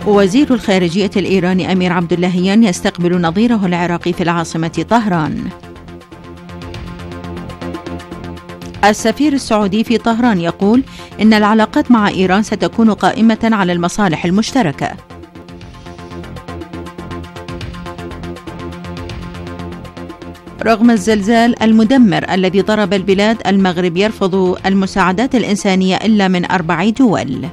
وزير الخارجية الإيراني أمير عبد اللهيان يستقبل نظيره العراقي في العاصمة طهران. السفير السعودي في طهران يقول إن العلاقات مع إيران ستكون قائمة على المصالح المشتركة. رغم الزلزال المدمر الذي ضرب البلاد، المغرب يرفض المساعدات الإنسانية إلا من 4 دول.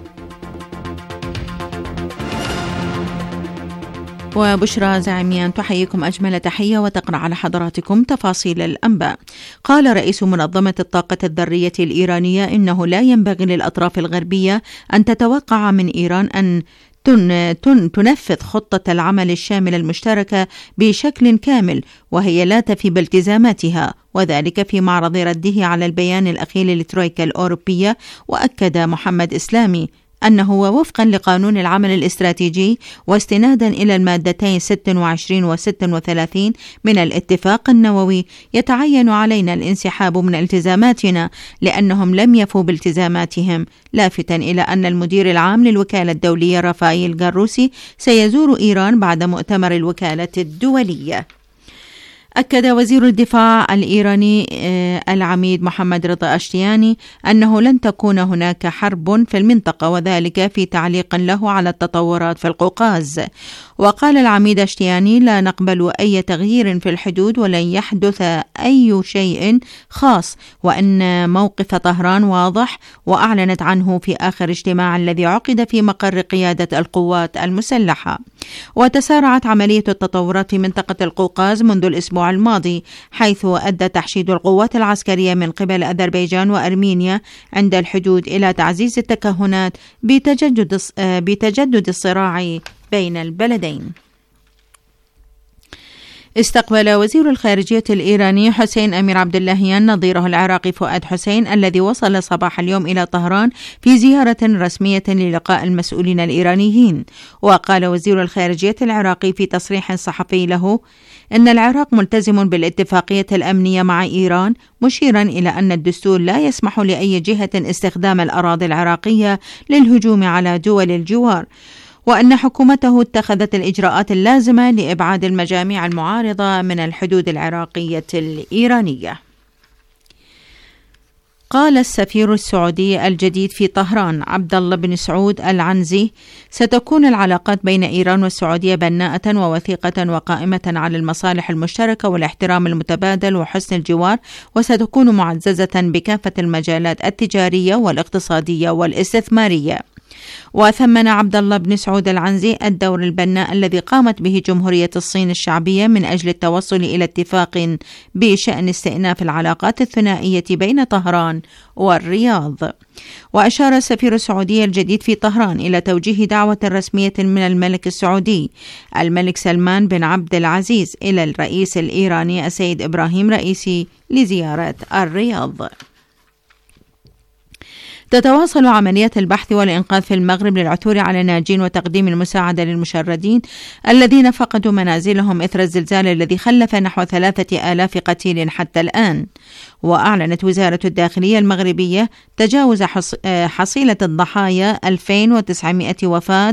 وبشرى زعيميان تحييكم أجمل تحية وتقرأ على حضراتكم تفاصيل الأنباء. قال رئيس منظمة الطاقة الذرية الإيرانية إنه لا ينبغي للأطراف الغربية أن تتوقع من إيران أن تنفذ خطة العمل الشاملة المشتركة بشكل كامل وهي لا تفي بالتزاماتها، وذلك في معرض رده على البيان الأخير للترويكا الأوروبية. وأكد محمد إسلامي أنه وفقا لقانون العمل الاستراتيجي واستنادا إلى المادتين 26 و 36 من الاتفاق النووي يتعين علينا الانسحاب من التزاماتنا لأنهم لم يفوا بالتزاماتهم، لافتا إلى أن المدير العام للوكالة الدولية رافائيل جاروسي سيزور إيران بعد مؤتمر الوكالة الدولية. أكد وزير الدفاع الإيراني العميد محمد رضا أشتياني أنه لن تكون هناك حرب في المنطقة، وذلك في تعليق له على التطورات في القوقاز. وقال العميد أشتياني: لا نقبل أي تغيير في الحدود ولن يحدث أي شيء خاص، وأن موقف طهران واضح وأعلنت عنه في آخر اجتماع الذي عقد في مقر قيادة القوات المسلحة. وتسارعت عملية التطورات في منطقة القوقاز منذ الأسبوع الماضي، حيث أدى تحشيد القوات العسكرية من قبل أذربيجان وأرمينيا عند الحدود إلى تعزيز التكهنات بتجدد الصراع بين البلدين. استقبل وزير الخارجية الإيراني حسين أمير عبد اللهيان نظيره العراقي فؤاد حسين الذي وصل صباح اليوم إلى طهران في زيارة رسمية للقاء المسؤولين الإيرانيين. وقال وزير الخارجية العراقي في تصريح صحفي له إن العراق ملتزم بالاتفاقية الأمنية مع إيران، مشيرا إلى أن الدستور لا يسمح لأي جهة استخدام الأراضي العراقية للهجوم على دول الجوار، وأن حكومته اتخذت الإجراءات اللازمة لإبعاد المجاميع المعارضة من الحدود العراقية الإيرانية. قال السفير السعودي الجديد في طهران عبد الله بن سعود العنزي: ستكون العلاقات بين إيران والسعودية بناءة ووثيقة وقائمة على المصالح المشتركة والاحترام المتبادل وحسن الجوار، وستكون معززة بكافة المجالات التجارية والاقتصادية والاستثمارية. وثمن عبد الله بن سعود العنزي الدور البناء الذي قامت به جمهورية الصين الشعبية من أجل التوصل إلى اتفاق بشأن استئناف العلاقات الثنائية بين طهران والرياض. وأشار السفير السعودي الجديد في طهران إلى توجيه دعوة رسمية من الملك السعودي الملك سلمان بن عبد العزيز إلى الرئيس الإيراني السيد إبراهيم رئيسي لزيارة الرياض. تتواصل عمليات البحث والإنقاذ في المغرب للعثور على ناجين وتقديم المساعدة للمشردين الذين فقدوا منازلهم إثر الزلزال الذي خلف نحو 3000 قتيل حتى الآن. وأعلنت وزارة الداخلية المغربية تجاوز حصيلة الضحايا 2900 وفاة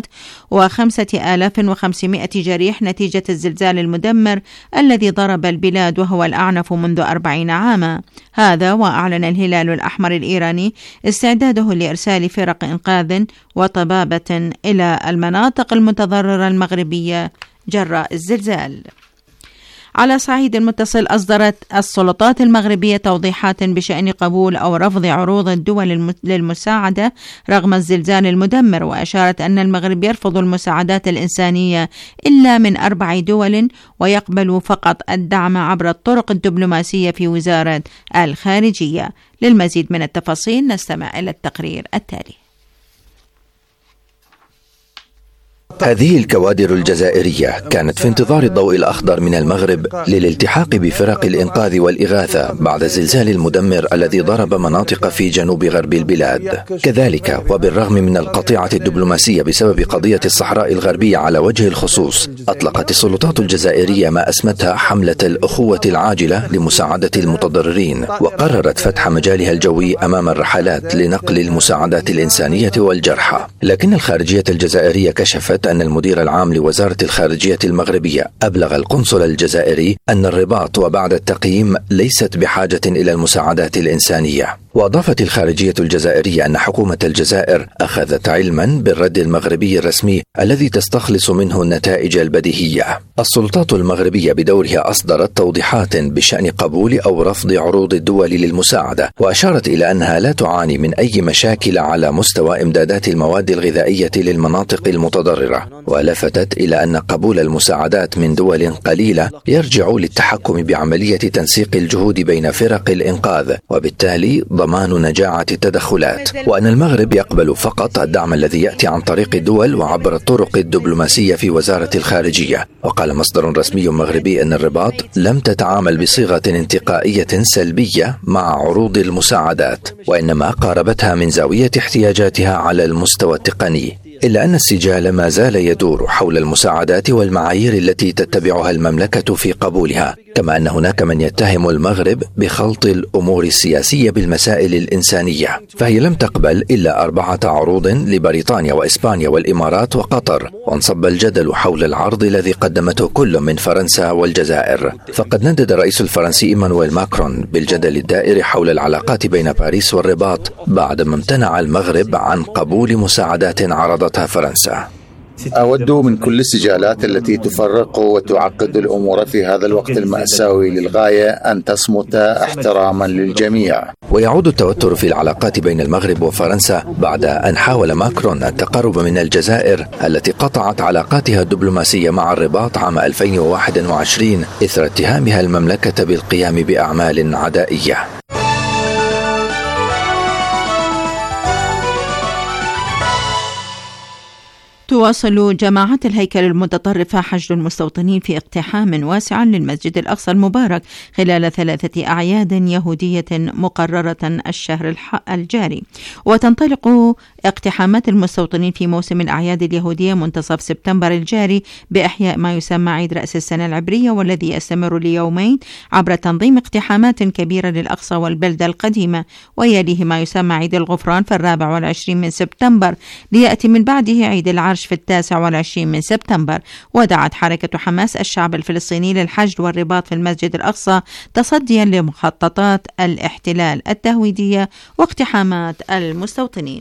و5500 جريح نتيجة الزلزال المدمر الذي ضرب البلاد وهو الأعنف منذ 40 عاما. هذا وأعلن الهلال الأحمر الإيراني استعداده لإرسال فرق إنقاذ وطبابة إلى المناطق المتضررة المغربية جراء الزلزال. على صعيد متصل، أصدرت السلطات المغربية توضيحات بشأن قبول أو رفض عروض الدول للمساعدة رغم الزلزال المدمر، وأشارت أن المغرب يرفض المساعدات الإنسانية إلا من 4 دول ويقبل فقط الدعم عبر الطرق الدبلوماسية في وزارة الخارجية. للمزيد من التفاصيل نستمع إلى التقرير التالي. هذه الكوادر الجزائرية كانت في انتظار الضوء الأخضر من المغرب للالتحاق بفرق الإنقاذ والإغاثة بعد الزلزال المدمر الذي ضرب مناطق في جنوب غرب البلاد. كذلك وبالرغم من القطيعة الدبلوماسية بسبب قضية الصحراء الغربية على وجه الخصوص، أطلقت السلطات الجزائرية ما أسمتها حملة الأخوة العاجلة لمساعدة المتضررين، وقررت فتح مجالها الجوي أمام الرحلات لنقل المساعدات الإنسانية والجرحى. لكن الخارجية الجزائرية كشفت وذكرت أن المدير العام لوزارة الخارجية المغربية أبلغ القنصل الجزائري أن الرباط وبعد التقييم ليست بحاجة إلى المساعدات الإنسانية. وأضافت الخارجية الجزائرية أن حكومة الجزائر أخذت علما بالرد المغربي الرسمي الذي تستخلص منه النتائج البديهية. السلطات المغربية بدورها أصدرت توضيحات بشأن قبول أو رفض عروض الدول للمساعدة، وأشارت إلى أنها لا تعاني من أي مشاكل على مستوى إمدادات المواد الغذائية للمناطق المتضررة، ولفتت إلى أن قبول المساعدات من دول قليلة يرجع للتحكم بعملية تنسيق الجهود بين فرق الإنقاذ، وبالتالي ضمان نجاعة التدخلات، وأن المغرب يقبل فقط الدعم الذي يأتي عن طريق الدول وعبر الطرق الدبلوماسية في وزارة الخارجية. وقال مصدر رسمي مغربي أن الرباط لم تتعامل بصيغة انتقائية سلبية مع عروض المساعدات، وإنما قاربتها من زاوية احتياجاتها على المستوى التقني، إلا أن السجال ما زال يدور حول المساعدات والمعايير التي تتبعها المملكة في قبولها، كما أن هناك من يتهم المغرب بخلط الأمور السياسية بالمسائل الإنسانية، فهي لم تقبل إلا 4 عروض لبريطانيا وإسبانيا والإمارات وقطر، وانصب الجدل حول العرض الذي قدمته كل من فرنسا والجزائر. فقد ندد الرئيس الفرنسي إيمانويل ماكرون بالجدل الدائر حول العلاقات بين باريس والرباط بعدما امتنع المغرب عن قبول مساعدات عرضتها فرنسا. أود من كل السجالات التي تفرق وتعقد الأمور في هذا الوقت المأساوي للغاية أن تصمت احتراما للجميع. ويعود التوتر في العلاقات بين المغرب وفرنسا بعد أن حاول ماكرون التقرب من الجزائر التي قطعت علاقاتها الدبلوماسية مع الرباط عام 2021 إثر اتهامها المملكة بالقيام بأعمال عدائية. تواصل جماعة الهيكل المتطرفة حشد المستوطنين في اقتحام واسع للمسجد الأقصى المبارك خلال 3 أعياد يهودية مقررة الشهر الجاري، وتنطلق اقتحامات المستوطنين في موسم الأعياد اليهودية منتصف سبتمبر الجاري بإحياء ما يسمى عيد رأس السنة العبرية، والذي يستمر ليومين عبر تنظيم اقتحامات كبيرة للأقصى والبلدة القديمة، ويليه ما يسمى عيد الغفران في 24 من سبتمبر، ليأتي من بعده عيد العرش في 29 من سبتمبر. ودعت حركة حماس الشعب الفلسطيني للحشد والرباط في المسجد الأقصى تصديا لمخططات الاحتلال التهويدية واقتحامات المستوطنين.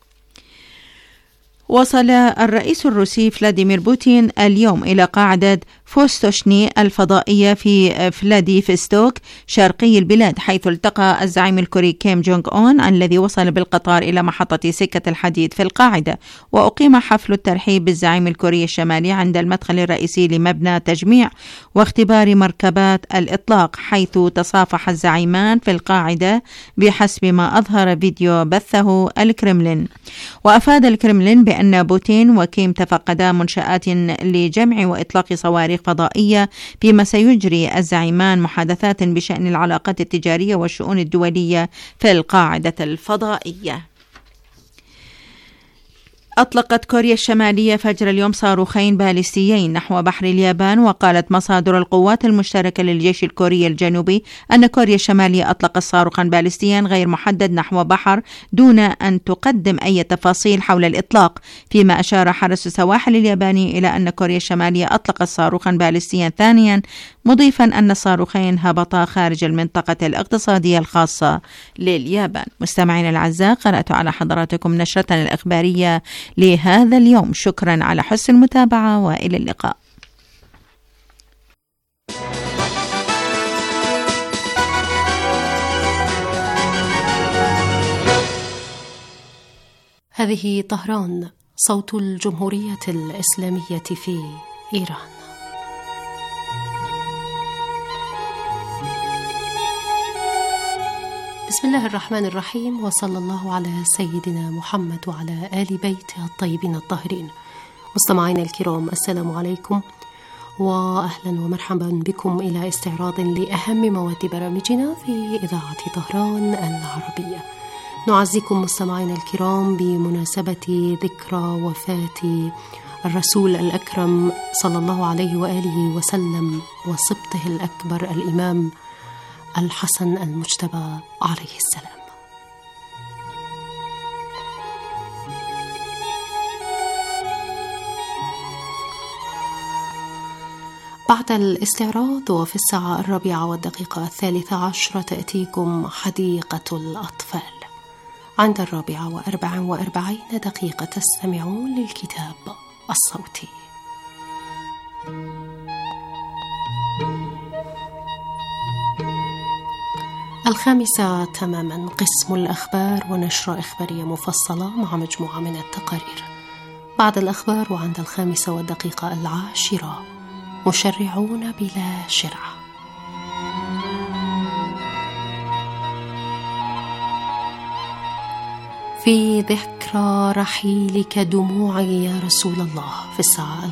وصل الرئيس الروسي فلاديمير بوتين اليوم إلى قاعدة فوستوشني الفضائية في فلاديفستوك شرقي البلاد، حيث التقى الزعيم الكوري كيم جونغ أون الذي وصل بالقطار إلى محطة سكة الحديد في القاعدة. وأقيم حفل الترحيب بالزعيم الكوري الشمالي عند المدخل الرئيسي لمبنى تجميع واختبار مركبات الإطلاق، حيث تصافح الزعيمان في القاعدة بحسب ما أظهر فيديو بثه الكرملين. وأفاد الكرملين بأن بوتين وكيم تفقدا منشآت لجمع وإطلاق صواريخ فضائية، فيما سيجري الزعيمان محادثات بشأن العلاقات التجارية والشؤون الدولية في القاعدة الفضائية. أطلقت كوريا الشمالية فجر اليوم صاروخين باليستيين نحو بحر اليابان، وقالت مصادر القوات المشتركة للجيش الكوري الجنوبي أن كوريا الشمالية أطلقت صاروخا باليستيا غير محدد نحو بحر دون أن تقدم أي تفاصيل حول الإطلاق، فيما أشار حرس السواحل الياباني إلى أن كوريا الشمالية أطلقت صاروخا باليستيا ثانيا، مضيفا أن الصاروخين هبطا خارج المنطقة الاقتصادية الخاصة لليابان. مستمعين الأعزاء، قرأت على حضراتكم نشرتنا الإخبارية لهذا اليوم. شكرا على حسن المتابعة وإلى اللقاء. هذه طهران، صوت الجمهورية الإسلامية في إيران. بسم الله الرحمن الرحيم، وصلى الله على سيدنا محمد وعلى آل بيته الطيبين الطاهرين. مستمعينا الكرام، السلام عليكم وأهلا ومرحبا بكم إلى استعراض لأهم مواد برامجنا في إذاعة طهران العربية. نعزيكم مستمعينا الكرام بمناسبة ذكرى وفاة الرسول الأكرم صلى الله عليه وآله وسلم وسبطه الأكبر الإمام الحسن المجتبى عليه السلام. بعد الاستعراض وفي الساعة 4:13 تأتيكم حديقة الأطفال. عند 4:44 تستمعون للكتاب الصوتي. الخامسة تماما قسم الأخبار ونشرة إخبارية مفصلة مع مجموعة من التقارير. بعد الأخبار وعند 5:10 مشرعون بلا شرع. في ذكرى رحيلك دموعي يا رسول الله في الساعة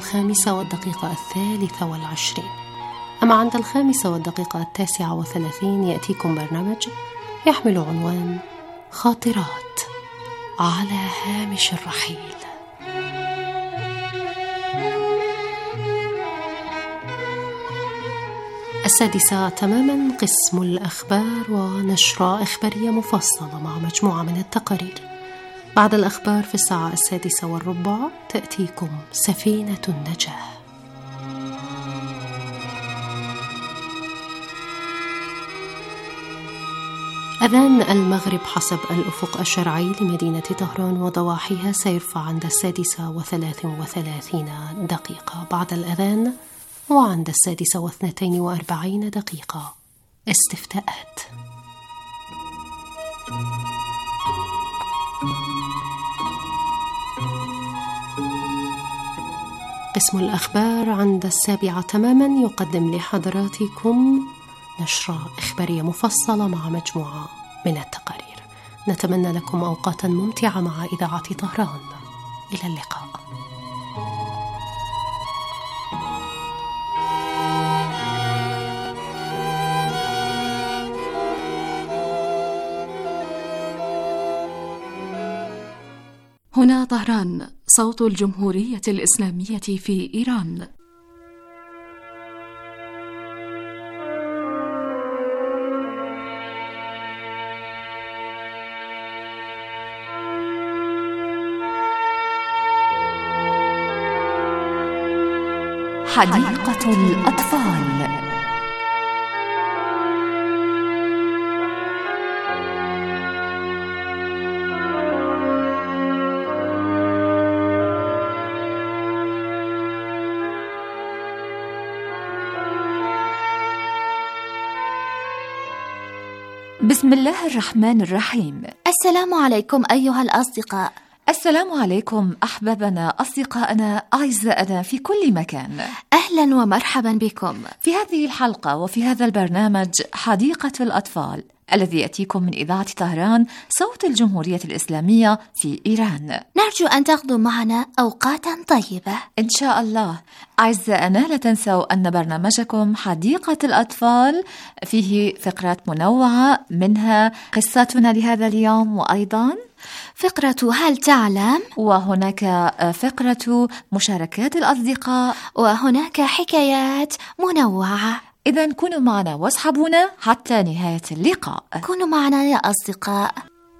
5:23. أما عند 5:39 يأتيكم برنامج يحمل عنوان خاطرات على هامش الرحيل. السادسة تماما قسم الأخبار ونشرة إخبارية مفصلة مع مجموعة من التقارير. بعد الأخبار في الساعة 6:15 تأتيكم سفينة النجاة. أذان المغرب حسب الأفق الشرعي لمدينة طهران وضواحيها سيرفع عند 6:33 بعد الأذان، وعند 6:42 استفتاءات. قسم الأخبار عند 7 تماما يقدم لحضراتكم نشرة إخبارية مفصلة مع مجموعة من التقارير. نتمنى لكم أوقاتا ممتعة مع إذاعة طهران. إلى اللقاء. هنا طهران، صوت الجمهورية الإسلامية في إيران. حديقة الأطفال. بسم الله الرحمن الرحيم. السلام عليكم أيها الأصدقاء. السلام عليكم أحبابنا، أصدقائنا، أعزائنا في كل مكان. أهلا ومرحبا بكم في هذه الحلقة وفي هذا البرنامج حديقة الأطفال الذي يأتيكم من إذاعة طهران صوت الجمهورية الإسلامية في إيران. نرجو أن تقضوا معنا أوقاتا طيبة إن شاء الله. أعزائنا، لا تنسوا أن برنامجكم حديقة الأطفال فيه فقرات منوعة، منها قصتنا لهذا اليوم، وأيضا فقرة هل تعلم، وهناك فقرة مشاركات الأصدقاء، وهناك حكايات منوعة. إذن كونوا معنا واصحبونا حتى نهاية اللقاء. كونوا معنا يا أصدقاء.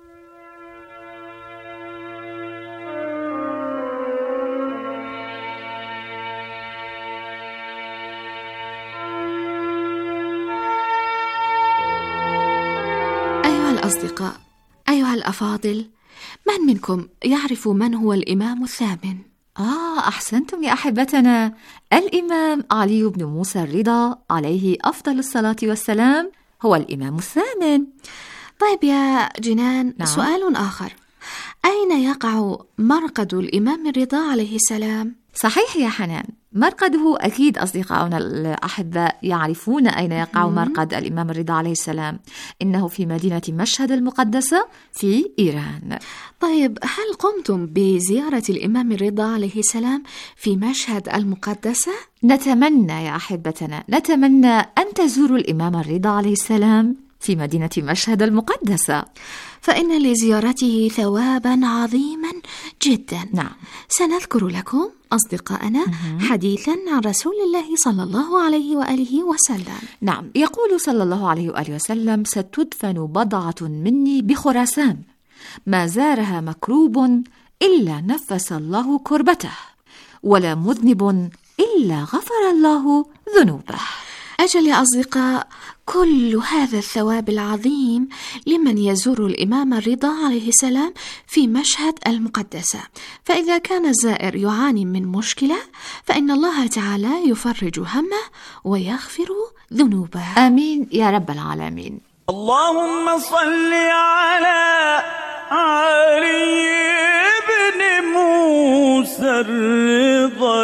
أيها الأصدقاء، أيها الأفاضل، من منكم يعرف من هو الإمام الثامن؟ أحسنتم يا أحبتنا، الإمام علي بن موسى الرضا عليه أفضل الصلاة والسلام هو الإمام الثامن. طيب يا جنان، نعم. سؤال آخر، أين يقع مرقد الإمام الرضا عليه السلام؟ صحيح يا حنان، مرقده أكيد أصدقائنا الأحباء يعرفون أين يقع مرقد الإمام الرضا عليه السلام. إنه في مدينة مشهد المقدسة في إيران. طيب، هل قمتم بزيارة الإمام الرضا عليه السلام في مشهد المقدسة؟ نتمنى يا أحبتنا، نتمنى أن تزوروا الإمام الرضا عليه السلام في مدينة مشهد المقدسة، فإن لزيارته ثوابا عظيما جدا. نعم. سنذكر لكم أصدقائنا حديثا عن رسول الله صلى الله عليه وآله وسلم. نعم، يقول صلى الله عليه وآله وسلم: ستدفن بضعة مني بخراسان، ما زارها مكروب إلا نفس الله كربته، ولا مذنب إلا غفر الله ذنوبه. أجل يا أصدقاء، كل هذا الثواب العظيم لمن يزور الإمام الرضا عليه السلام في مشهد المقدسة. فإذا كان الزائر يعاني من مشكلة فإن الله تعالى يفرج همه ويغفر ذنوبه. آمين يا رب العالمين. اللهم صل على علي بن موسى الرضا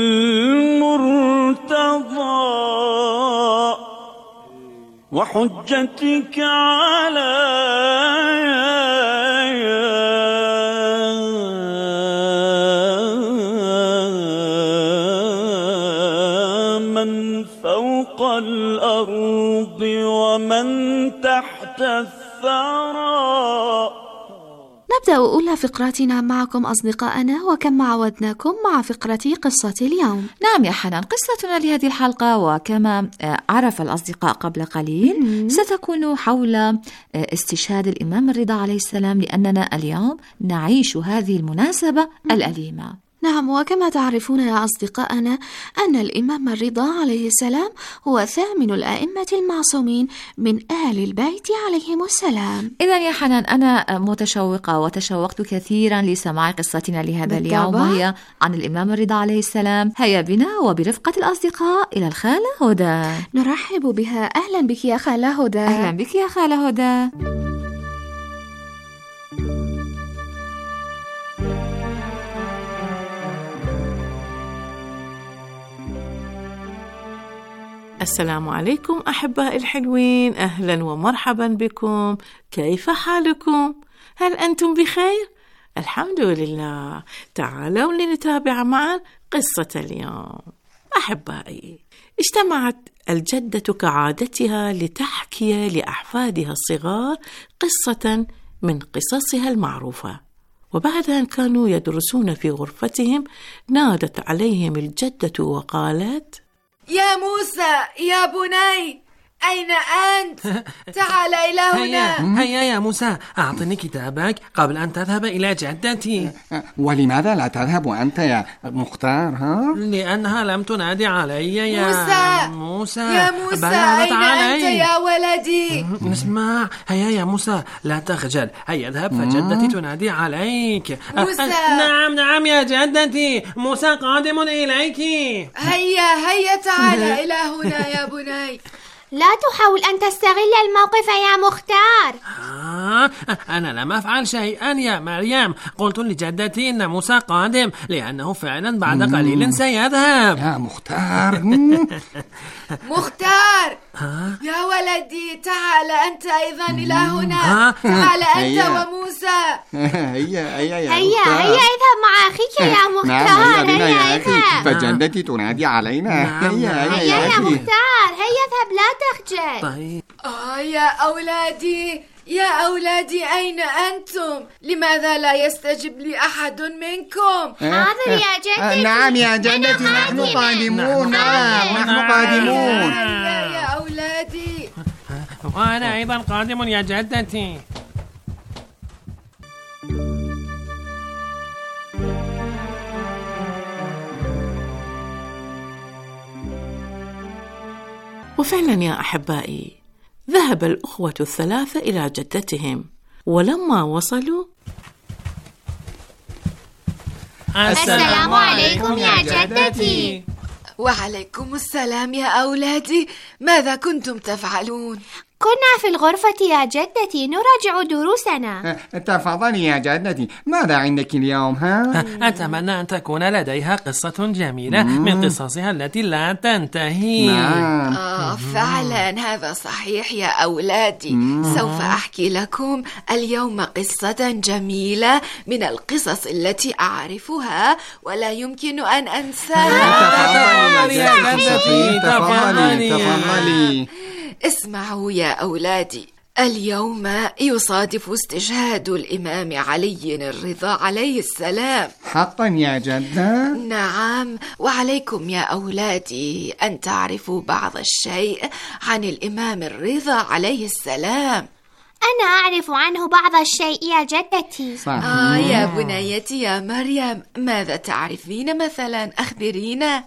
المرتضى وحجتك على من فوق الأرض ومن تحت الثرى. نبدأ أولى فقراتنا معكم أصدقائنا، وكما عودناكم مع فقرة قصة اليوم. نعم يا حنان، قصتنا لهذه الحلقة وكما عرف الأصدقاء قبل قليل ستكون حول استشهاد الإمام الرضا عليه السلام، لأننا اليوم نعيش هذه المناسبة الأليمة. نعم، وكما تعرفون يا أصدقائنا أن الإمام الرضا عليه السلام هو ثامن الأئمة المعصومين من آل البيت عليهم السلام. إذن يا حنان أنا متشوقة وتشوقت كثيرا لسماع قصتنا لهذا اليوم، وهي عن الإمام الرضا عليه السلام. هيا بنا وبرفقة الأصدقاء إلى الخالة هدى. نرحب بها. أهلا بك يا خالة هدى. أهلا بك يا خالة هدى. السلام عليكم أحبائي الحلوين، أهلا ومرحبا بكم. كيف حالكم؟ هل أنتم بخير؟ الحمد لله. تعالوا لنتابع معا قصة اليوم. أحبائي، اجتمعت الجدة كعادتها لتحكي لأحفادها الصغار قصة من قصصها المعروفة، وبعد أن كانوا يدرسون في غرفتهم نادت عليهم الجدة وقالت: يا موسى يا بني، أين أنت؟ تعال إلى هنا. هيا يا موسى، أعطني كتابك قبل أن تذهب إلى جدتي. ولماذا لا تذهب أنت يا مختار؟ لأنها لم تنادي علي يا موسى. يا موسى أين أنت يا ولدي؟ اسمع، هيا يا موسى لا تخجل، هيا اذهب فجدتي تنادي عليك. موسى. نعم يا جدتي، موسى قادم إليك. هيا تعال إلى هنا يا بني. لا تحاول أن تستغل الموقف يا مختار. أنا لم أفعل شيئا يا مريم، قلت لجدتي إن موسى قادم لأنه فعلا بعد قليل سيذهب. يا مختار. مختار يا ولدي، تعال أنت أيضا إلى هنا. تعال أنت وموسى. هيا اذهب مع أخيك يا مختار. هيا يا أخي، فجدتي تنادي علينا. هيا يا مختار، هيا اذهب لا تخجل. طيب. يا أولادي أين أنتم؟ لماذا لا يستجب لي أحد منكم؟ حاضر يا جدتي. نعم يا جدتي، نحن قادمون. نحن قادمون يا أولادي. وأنا أيضا قادم يا جدتي. وفعلا يا أحبائي، ذهب الأخوة الثلاثة إلى جدتهم، ولما وصلوا: السلام عليكم يا جدتي. وعليكم السلام يا أولادي، ماذا كنتم تفعلون؟ كنا في الغرفة يا جدتي نراجع دروسنا. تفضلي يا جدتي، ماذا عندك اليوم؟ أتمنى أن تكون لديها قصة جميلة من قصصها التي لا تنتهي. فعلا هذا صحيح يا أولادي. سوف أحكي لكم اليوم قصة جميلة من القصص التي أعرفها ولا يمكن أن أنساها. تفضلي. اسمعوا يا أولادي، اليوم يصادف استشهاد الإمام علي الرضا عليه السلام. حقا يا جدة؟ نعم، وعليكم يا أولادي أن تعرفوا بعض الشيء عن الإمام الرضا عليه السلام. أنا أعرف عنه بعض الشيء يا جدتي. يا بنيتي يا مريم، ماذا تعرفين مثلا؟ أخبرينا.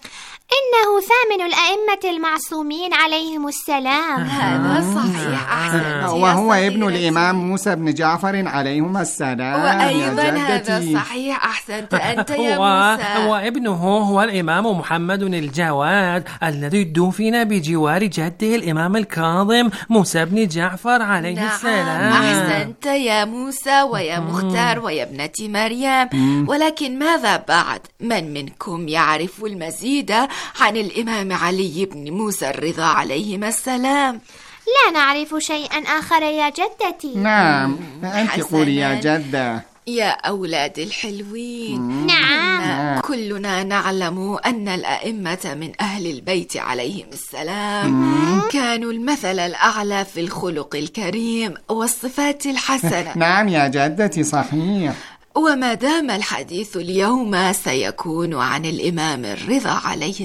إنه ثامن الأئمة المعصومين عليهم السلام. هذا صحيح، أحسنت. وهو ابن الإمام موسى بن جعفر عليهم السلام. وأيضا هذا صحيح، أحسنت أنت يا موسى. وابنه هو الإمام محمد الجواد الذي دفن بجوار جده الإمام الكاظم موسى بن جعفر عليه السلام. أحسنت يا موسى ويا مختار ويا ابنتي مريم. ولكن ماذا بعد؟ من منكم يعرف المزيد عن الإمام علي بن موسى الرضا عليهما السلام؟ لا نعرف شيئا آخر يا جدتي. نعم، أنت قولي يا جدة. يا أولاد الحلوين، نعم، كلنا نعلم أن الأئمة من أهل البيت عليهم السلام كانوا المثل الأعلى في الخلق الكريم والصفات الحسنة. نعم يا جدتي، صحيح. وما دام الحديث اليوم سيكون عن الإمام الرضا عليه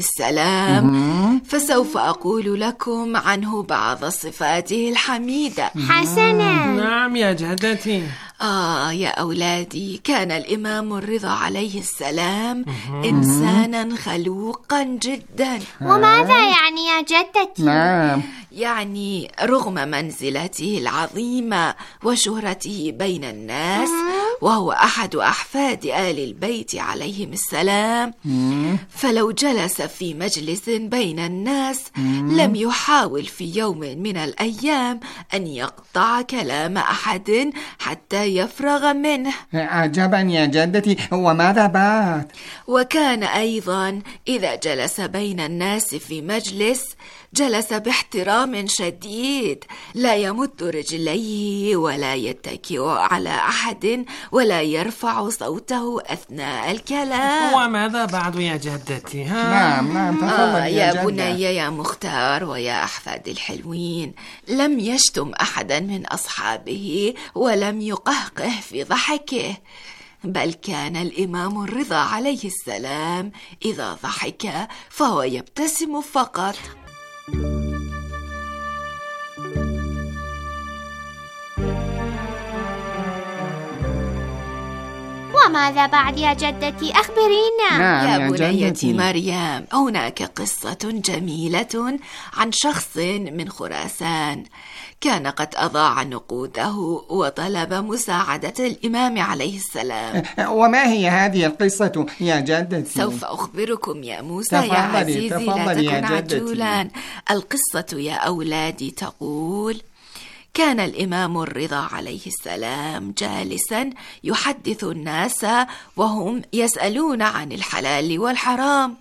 السلام، فسوف أقول لكم عنه بعض صفاته الحميدة. حسنا. نعم يا جدتي. يا أولادي، كان الإمام الرضا عليه السلام إنسانا خلوقا جدا. وماذا يعني يا جدتي؟ نعم، يعني رغم منزلته العظيمة وشهرته بين الناس، وهو أحد أحفاد آل البيت عليهم السلام، فلو جلس في مجلس بين الناس لم يحاول في يوم من الأيام أن يقطع كلام أحد حتى يفرغ منه. عجبا يا جدتي، وماذا بعد؟ وكان أيضا إذا جلس بين الناس في مجلس جلس باحترام شديد، لا يمد رجليه ولا يتكئ على أحد ولا يرفع صوته أثناء الكلام. وماذا بعد يا جدتي؟ نعم، تفضل يا بني يا مختار ويا أحفاد الحلوين، لم يشتم أحدا من أصحابه ولم يقهقه في ضحكه، بل كان الإمام الرضا عليه السلام إذا ضحك فهو يبتسم فقط. وماذا بعد يا جدتي؟ أخبرينا. نعم يا بنيتي مريم، هناك قصة جميلة عن شخص من خراسان كان قد أضاع نقوده وطلب مساعدة الإمام عليه السلام. وما هي هذه القصة يا جدتي؟ سوف أخبركم يا موسى يا عزيزي، لا تكن عجولا. القصة يا أولادي تقول: كان الإمام الرضا عليه السلام جالسا يحدث الناس وهم يسألون عن الحلال والحرام،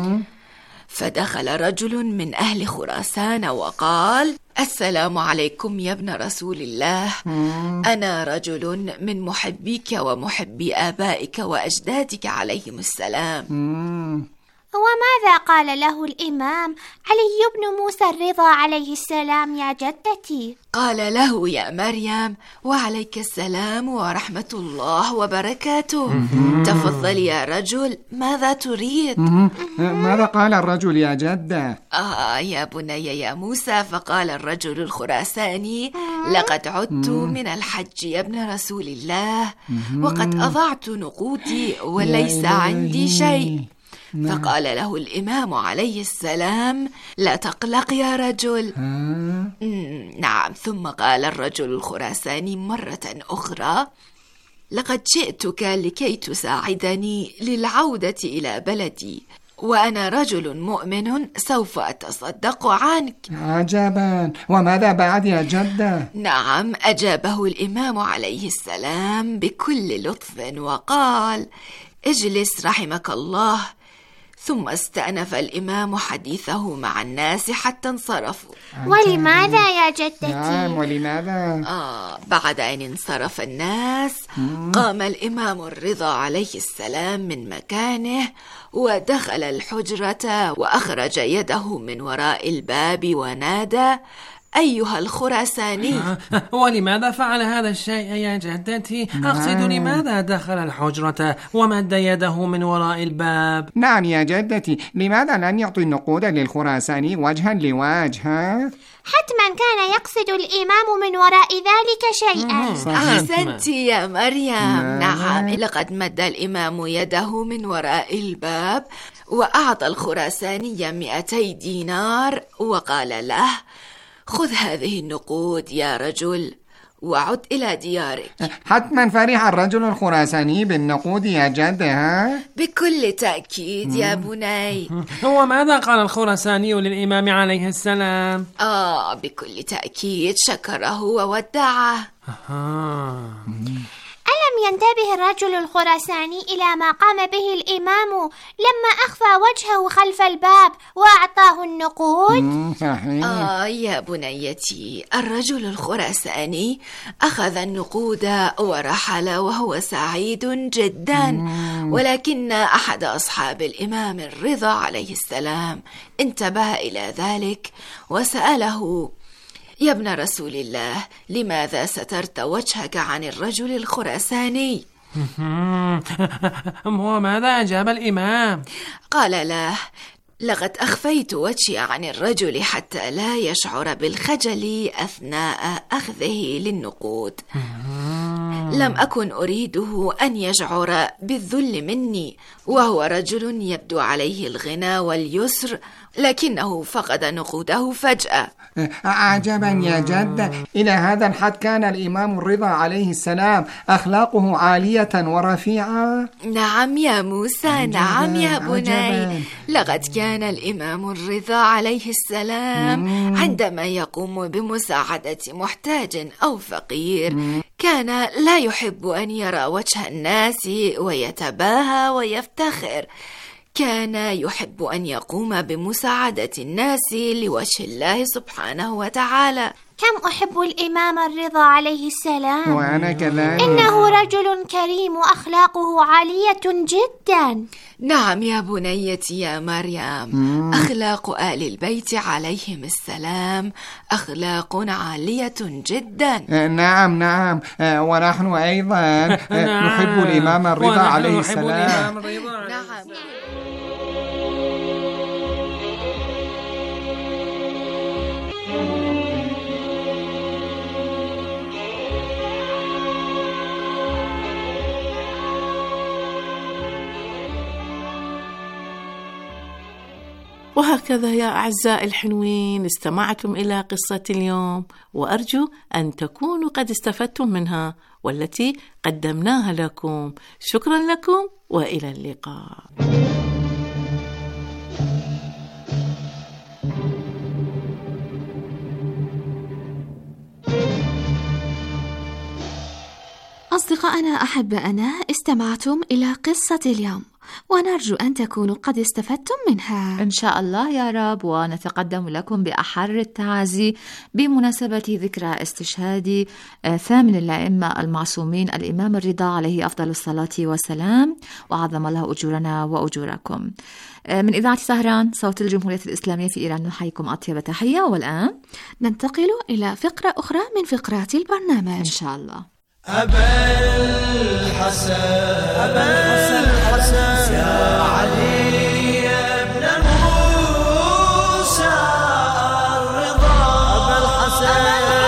فدخل رجل من أهل خراسان وقال: السلام عليكم يا ابن رسول الله، أنا رجل من محبيك ومحبي آبائك وأجدادك عليهم السلام. وماذا قال له الإمام علي بن موسى الرضا عليه السلام يا جدتي؟ قال له: يا مريم، وعليك السلام ورحمة الله وبركاته. تفضل يا رجل، ماذا تريد؟ ماذا قال الرجل يا جدة؟ يا بني يا موسى، فقال الرجل الخراساني: لقد عدت من الحج يا ابن رسول الله، وقد أضعت نقودي وليس عندي شيء. فقال له الإمام عليه السلام: لا تقلق يا رجل. نعم. ثم قال الرجل الخراساني مرة أخرى: لقد جئتك لكي تساعدني للعودة إلى بلدي، وأنا رجل مؤمن سوف أتصدق عنك. عجبا، وماذا بعد يا جدة؟ نعم، أجابه الإمام عليه السلام بكل لطف وقال: اجلس رحمك الله. ثم استأنف الإمام حديثه مع الناس حتى انصرفوا. ولماذا يا جدتي؟ نعم، ولماذا؟ بعد أن انصرف الناس قام الإمام الرضا عليه السلام من مكانه ودخل الحجرة وأخرج يده من وراء الباب ونادى: أيها الخراساني. ولماذا فعل هذا الشيء يا جدتي؟ أقصد لماذا دخل الحجرة ومد يده من وراء الباب؟ نعم يا جدتي، لماذا لم يعطي النقود للخراساني وجها لوجه؟ حتما كان يقصد الإمام من وراء ذلك شيئا. أحسنت يا مريم. نعم، لقد مد الإمام يده من وراء الباب وأعطى الخراساني 200 دينار وقال له: خذ هذه النقود يا رجل وعد إلى ديارك. حتما فرح الرجل الخراساني بالنقود يا جدة. بكل تأكيد يا بني. وماذا قال الخراساني للإمام عليه السلام؟ بكل تأكيد شكره وودعه. ألم ينتبه الرجل الخراساني إلى ما قام به الإمام لما أخفى وجهه خلف الباب وأعطاه النقود؟ يا بنيتي، الرجل الخراساني أخذ النقود ورحل وهو سعيد جدا، ولكن أحد أصحاب الإمام الرضا عليه السلام انتبه إلى ذلك وسأله: يا ابن رسول الله، لماذا سترت وجهك عن الرجل الخراساني؟ وماذا أجاب الإمام؟ قال له: لقد أخفيت وجهي عن الرجل حتى لا يشعر بالخجل أثناء أخذه للنقود. لم أكن أريده أن يشعر بالذل مني، وهو رجل يبدو عليه الغنى واليسر، لكنه فقد نقوده فجأة. عجبا يا جدة، إلى هذا الحد كان الإمام الرضا عليه السلام أخلاقه عالية ورفيعة؟ نعم يا موسى، نعم يا بني. لقد كان الإمام الرضا عليه السلام عندما يقوم بمساعدة محتاج أو فقير كان لا يحب أن يرى وجه الناس ويتباهى ويفتخر، كان يحب أن يقوم بمساعدة الناس لوجه الله سبحانه وتعالى. كم أحب الإمام الرضا عليه السلام، وأنا كذلك. إنه رجل كريم وأخلاقه عالية جدا. نعم يا بنيتي يا مريم، أخلاق آل البيت عليهم السلام أخلاق عالية جدا. نعم نعم، ونحن أيضا نحب الإمام الرضا عليه السلام. نعم. وهكذا يا أعزائي الحلوين استمعتم إلى قصة اليوم، وأرجو أن تكونوا قد استفدتم منها والتي قدمناها لكم. شكرا لكم وإلى اللقاء. أصدقائنا أحبائنا، استمعتم إلى قصة اليوم، ونرجو أن تكونوا قد استفدتم منها إن شاء الله يا رب. ونتقدم لكم بأحر التعازي بمناسبة ذكرى استشهاد ثامن الأئمة المعصومين الإمام الرضا عليه أفضل الصلاة والسلام، وعظم الله أجورنا وأجوركم. من إذاعة طهران صوت الجمهورية الإسلامية في إيران نحييكم أطيب تحية، والآن ننتقل إلى فقرة أخرى من فقرات البرنامج إن شاء الله. أبا الحسن يا علي ابن موسى الرضا، أبا الحسن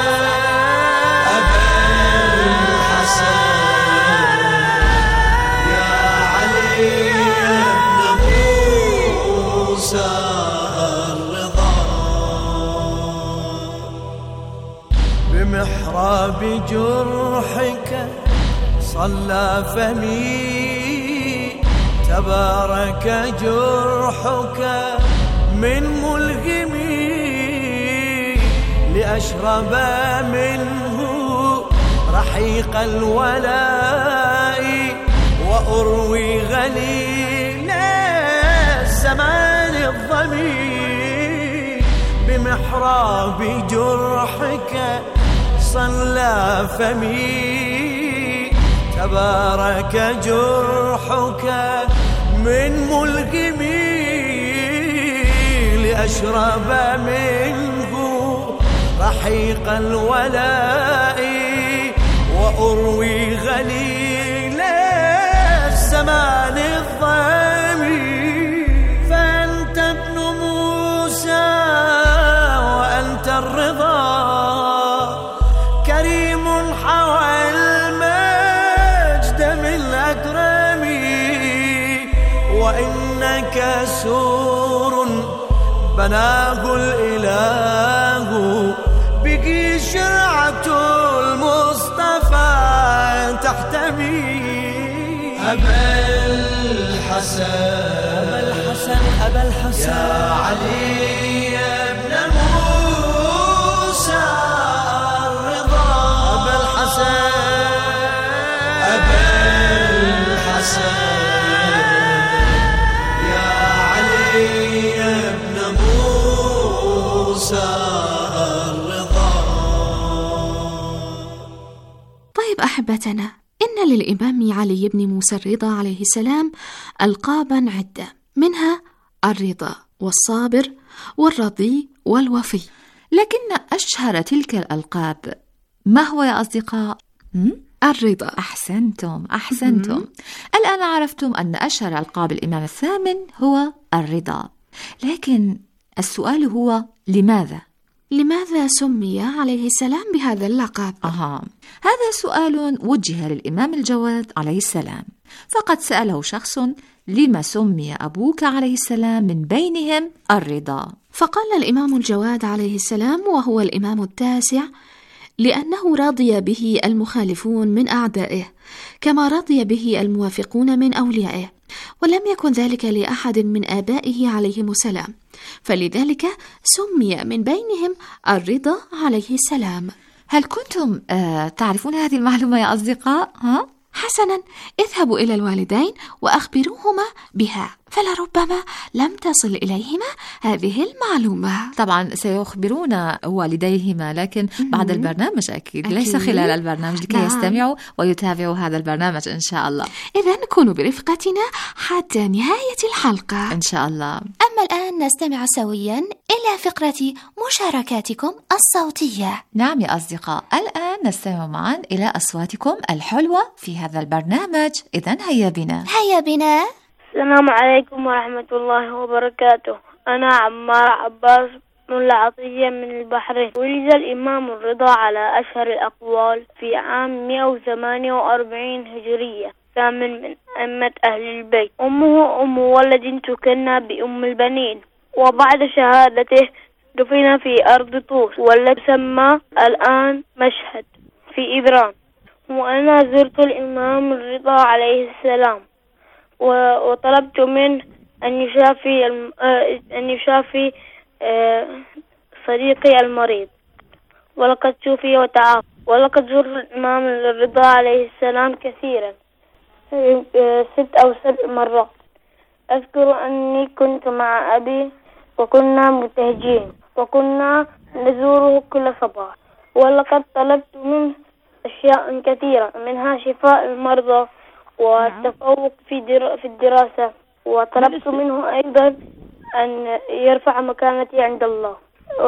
يا علي ابن موسى الرضا، بمحراب جرحك صلى فمي، تبارك جرحك من ملهمي، لأشرب منه رحيق الولاء، وأروي غليل الزمان الظمي، بمحراب جرحك صلى فمي، تبارك جرحك من ملهمي، لأشرب منه رحيق رحيق الولاء وأروي غليل الزمان الظامي فأنت ابن موسى وأنت الرضا كريم حوى المجد من الأكرم وإنك سور بناه الإله بك شرعة المصطفى تحتمي أبا الحسن يا علي ابن موسى الرضا أبا الحسن يا علي ابن موسى الرضا. طيب أحبتنا، إن للإمام علي بن موسى الرضا عليه السلام ألقابا عدة، منها الرضا والصابر والرضي والوفي. لكن أشهر تلك الألقاب ما هو يا أصدقاء؟ الرضا. أحسنتم. الآن عرفتم أن أشهر ألقاب الإمام الثامن هو الرضا، لكن السؤال هو لماذا سمي عليه السلام بهذا اللقب؟ هذا سؤال وجه للإمام الجواد عليه السلام، فقد سأله شخص: لما سمي أبوك عليه السلام من بينهم الرضا؟ فقال الإمام الجواد عليه السلام، وهو الإمام التاسع: لأنه رضي به المخالفون من أعدائه كما رضي به الموافقون من أوليائه، ولم يكن ذلك لأحد من آبائه عليهم السلام، فلذلك سمي من بينهم الرضا عليه السلام. هل كنتم تعرفون هذه المعلومة يا أصدقاء؟ حسنا، اذهبوا إلى الوالدين وأخبروهما بها، فلربما لم تصل إليهما هذه المعلومة. طبعا سيخبرون والديهما، لكن بعد البرنامج أكيد. ليس خلال البرنامج، لكي يستمعوا ويتابعوا هذا البرنامج إن شاء الله. إذن كونوا برفقتنا حتى نهاية الحلقة إن شاء الله. أما الآن نستمع سويا إلى فقرة مشاركاتكم الصوتية. نعم يا أصدقاء، الآن نستمع معا إلى أصواتكم الحلوة في هذا البرنامج. إذن هيا بنا. السلام عليكم ورحمة الله وبركاته. أنا عمار عباس من العطية من البحرين. ولد الإمام الرضا على أشهر الأقوال في عام 148 هجرية، ثامن من أئمة أهل البيت. أمه أم ولد تكنى بأم البنين، وبعد شهادته دفن في أرض طوس والتي تسمى الآن مشهد في إيران. وأنا زرت الإمام الرضا عليه السلام وطلبت منه أن يشافي صديقي المريض، ولقد شوفي وتعافى. ولقد زرت الإمام الرضا عليه السلام كثيرا، 6 أو 7 مرات. أذكر أني كنت مع أبي وكنا مبتهجين وكنا نزوره كل صباح، ولقد طلبت منه أشياء كثيرة، منها شفاء المرضى والتفوق في الدراسة، وطلبت منه أيضا أن يرفع مكانتي عند الله،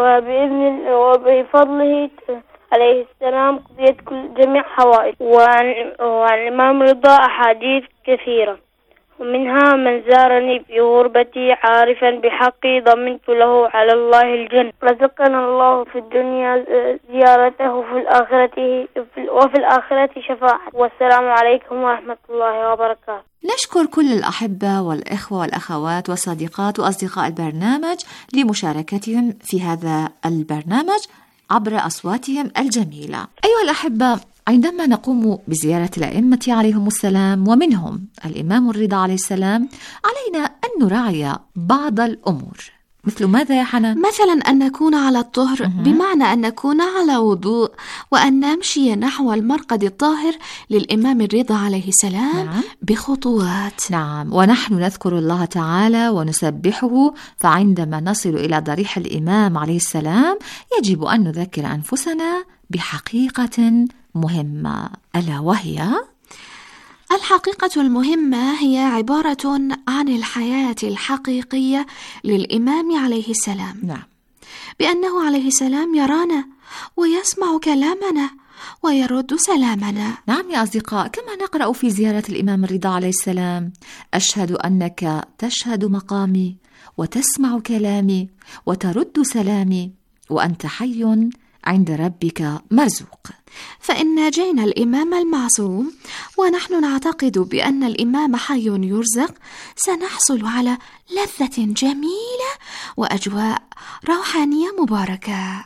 وبفضله عليه السلام قضيت جميع حوائج. وعن الإمام رضا أحاديث كثيرة، ومنها: من زارني في غربتي عارفا بحقي ضمنت له على الله الجنة. رزقنا الله في الدنيا زيارته وفي الآخرة شفاعة. والسلام عليكم ورحمة الله وبركاته. نشكر كل الأحبة والإخوة والأخوات والصديقات وأصدقاء البرنامج لمشاركتهم في هذا البرنامج عبر أصواتهم الجميلة. أيها الأحبة، عندما نقوم بزيارة الأئمة عليهم السلام ومنهم الإمام الرضا عليه السلام، علينا أن نراعي بعض الأمور. مثل ماذا يا حنان؟ مثلا أن نكون على الطهر، بمعنى أن نكون على وضوء، وأن نمشي نحو المرقد الطاهر للإمام الرضا عليه السلام بخطوات. نعم، ونحن نذكر الله تعالى ونسبحه، فعندما نصل إلى ضريح الإمام عليه السلام يجب أن نذكر أنفسنا بحقيقة مهمة، ألا وهي الحقيقة المهمة هي عبارة عن الحياة الحقيقية للإمام عليه السلام. نعم. بأنه عليه السلام يرانا ويسمع كلامنا ويرد سلامنا. نعم يا أصدقاء، كما نقرأ في زيارة الإمام الرضا عليه السلام: أشهد أنك تشهد مقامي وتسمع كلامي وترد سلامي وأنت حي عند ربك مرزوق. فإن ناجينا الإمام المعصوم ونحن نعتقد بأن الإمام حي يرزق، سنحصل على لذة جميلة وأجواء روحانية مباركة.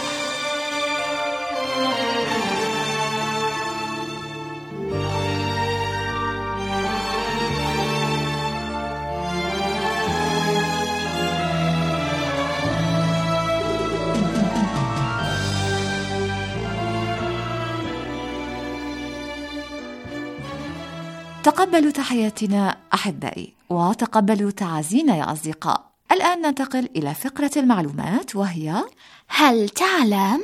تقبلوا تحياتنا أحبائي، وتقبلوا تعازينا يا أصدقاء. الآن ننتقل إلى فقرة المعلومات، وهي هل تعلم؟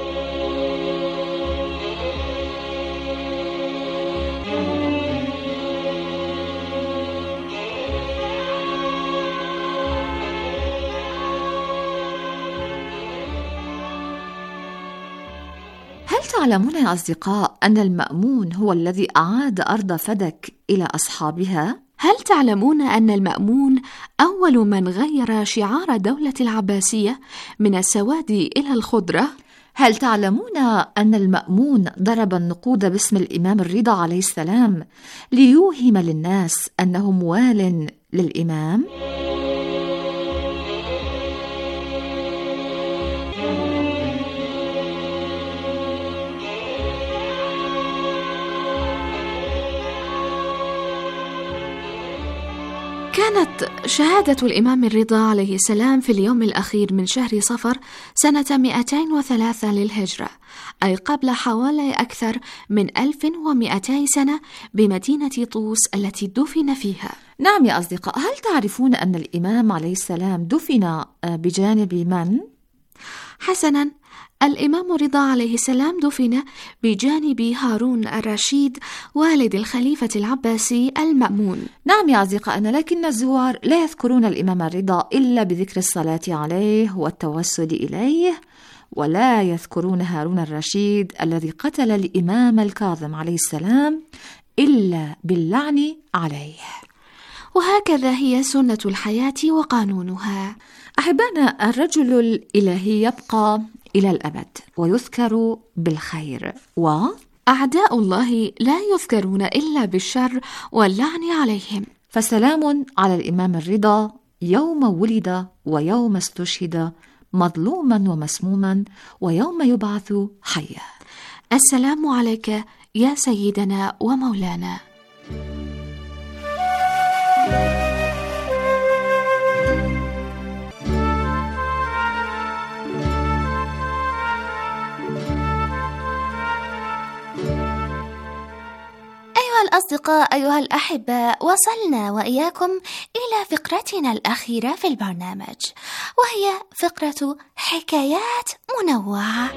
هل تعلمون يا أصدقاء أن المأمون هو الذي أعاد أرض فدك إلى أصحابها؟ هل تعلمون أن المأمون أول من غير شعار دولة العباسية من السواد إلى الخضرة؟ هل تعلمون أن المأمون ضرب النقود باسم الإمام الرضا عليه السلام ليوهم للناس أنه موال للإمام؟ كانت شهادة الإمام الرضا عليه السلام في اليوم الأخير من شهر صفر سنة 203 للهجرة، أي قبل حوالي أكثر من 1200 سنة بمدينة طوس التي دفن فيها. نعم يا أصدقاء، هل تعرفون أن الإمام عليه السلام دفن بجانب من؟ حسناً، الإمام الرضا عليه السلام دفن بجانب هارون الرشيد والد الخليفة العباسي المأمون. نعم يا أصدقائنا، لكن الزوار لا يذكرون الإمام الرضا إلا بذكر الصلاة عليه والتوسل إليه، ولا يذكرون هارون الرشيد الذي قتل الإمام الكاظم عليه السلام إلا باللعن عليه. وهكذا هي سنة الحياة وقانونها. أحبانا، الرجل الإلهي يبقى إلى الأبد ويذكر بالخير، وأعداء الله لا يذكرون إلا بالشر واللعن عليهم. فسلام على الإمام الرضا يوم ولد ويوم استشهد مظلوما ومسموما ويوم يبعث حيا. السلام عليك يا سيدنا ومولانا. الأصدقاء أيها الأحباء، وصلنا وإياكم إلى فقرتنا الأخيرة في البرنامج، وهي فقرة حكايات منوعة.